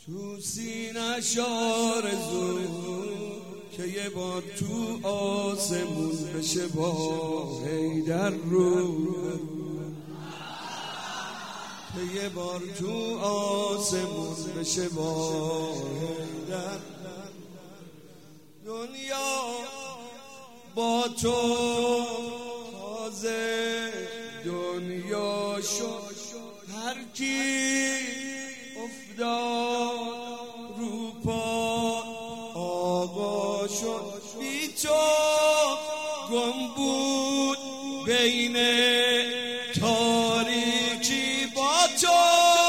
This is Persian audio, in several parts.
تو سینه‌ش آرزو که یه بار تو آسمون بشه با حیدر رو، که یه بار تو آسمون بشه با حیدر. دنیا با تو تازه دنیا شد، هر کی افتاد رو پا آقا شد. بی تو گم بود بین تاریکی، با تو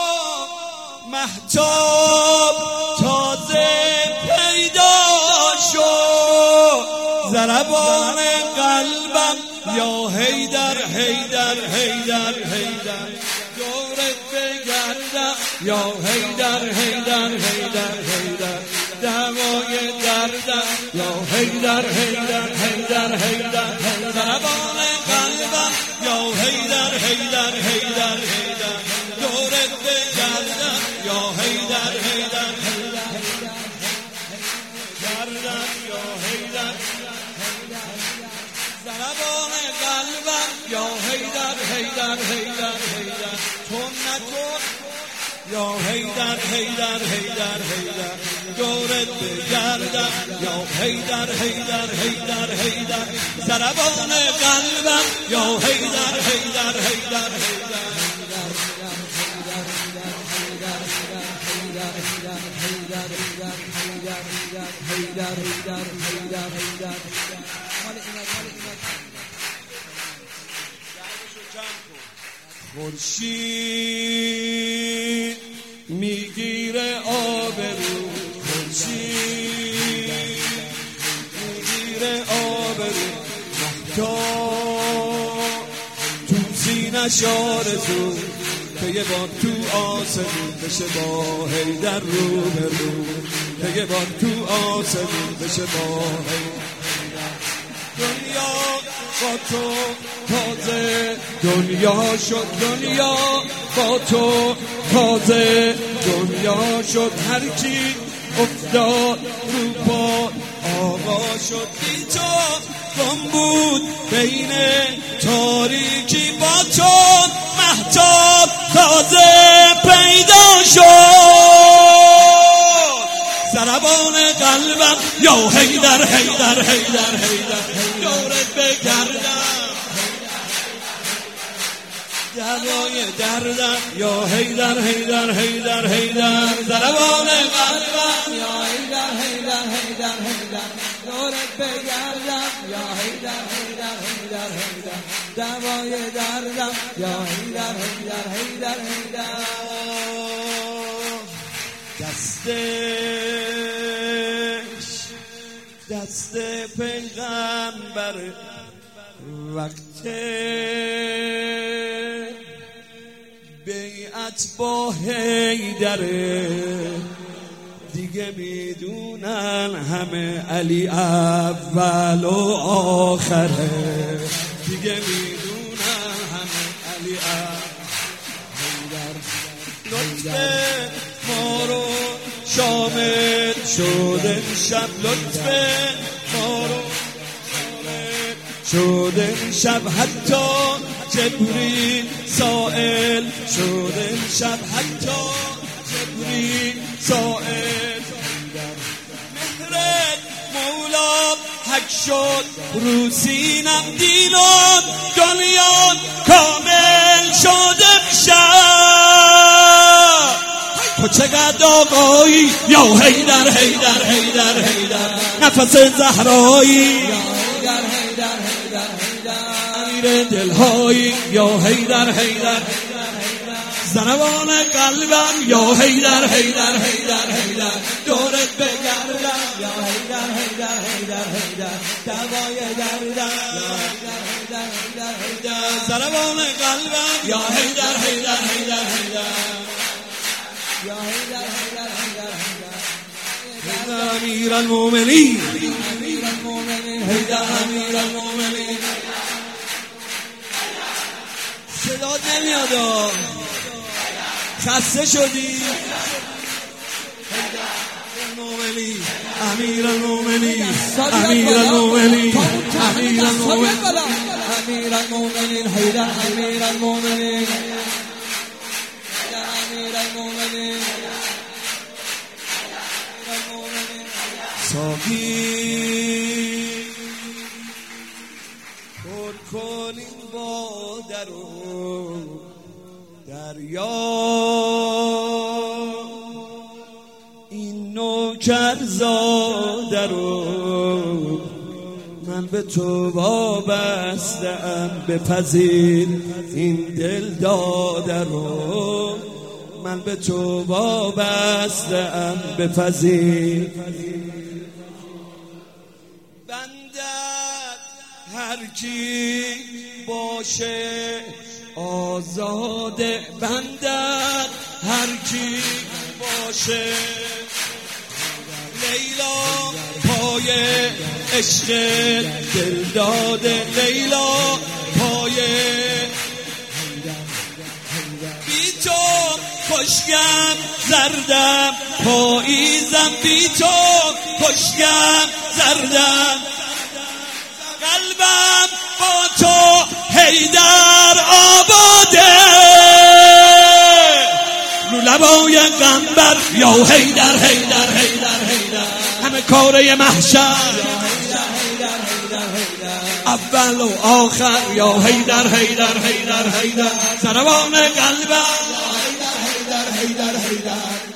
مهتاب تازه پیدا شد. ضربان قلبم یا حیدر حیدر حیدر حیدر، دورت بگردم یا حیدر حیدر حیدر حیدر، دوای دردم یا حیدر حیدر حیدر حیدر، ضربان قلبم یا حیدر حیدر حیدر حیدر، دورت بگردم یا حیدر حیدر گردم یا حیدر، ضربان قلبم یا حیدر حیدر حیدر حیدر، تو نکن یا حیدر حیدر حیدر حیدر، دورت بگردم یا حیدر حیدر حیدر حیدر، ضربان قلبم یا حیدر حیدر حیدر حیدر. خورشید میگیره آبرو، خورشید میگیره آبرو، مهتاب تو سینه‌ش آرزو که یه بار تو آسمون بشه با حیدر رو به رو، که یه بار تو آسمون بشه با حیدر. دنیا با تو تازه دنیا شد، دنیا با تو تازه دنیا شد، هر کی افتاد رو پا آقا شد. بی تو گم بود بین تاریکی، با تو مهتاب تازه پیدا شد. ضربان قلبم یا حیدر حیدر حیدر حیدر، دورت بگردم دوای دردم یا حیدر حیدر حیدر حیدر، ضربان قلبم یا حیدر حیدر حیدر حیدر، دورت بگردم یا حیدر حیدر حیدر حیدر، دوای دردم یا حیدر حیدر حیدر حیدر. دست پیغمبر وقت بیعت با حیدره، دیگه میدونن همه علی اول و آخره، دیگه میدونن همه علی حیدر. لطف ما رو شامل شد امشب، لطف ما رو شامل شد امشب، حتی جبریل سائل شد امشب، حتی جبریل سائل. مهرت مولا حق شد رو سینم، دینم دنیا کامل شد امشب. تو چقدر آقایی یا حیدر حیدر حیدر حیدر، نفس زهرایی یا حیدر حیدر حیدر حیدر، امیر دلهایی یا حیدر حیدر، ضربان قلبم یا حیدر حیدر حیدر حیدر، دورت بگردم یا حیدر حیدر حیدر حیدر، دوای دردم یا حیدر حیدر حیدر حیدر، ضربان قلبم یا حیدر حیدر حیدر حیدر، یا حیدر حیدر حیدر حیدر، امیر المؤمنین امیر المؤمنین حیدر امیر المؤمنین. صدات نمیاد، خسته شدی؟ المؤمنین امیر المؤمنین امیر المؤمنین امیر المؤمنین امیر المؤمنین حیدر امیر المؤمنین امیر المؤمنین ساقی پر کنیم با در و دریا این نوکرزاده رو من به تو وابسته‌ام بپذیر این دل داده رو من به تو وابسته‌ام بپذیر بندت هر کی باشه آزاده بندت هر کی باشه لیلا پای عشق دل داده لیلا پای بی تو خوشگم زردم پاییزم بی تو خوشگم زردم قلبم با تو حیدر آباده رو لبای قنبر یا حیدر حیدر حیدر حیدر همه کاره محشر اول و آخر یا حیدر حیدر حیدر حیدر سروان قلبم حیدر حیدر حیدر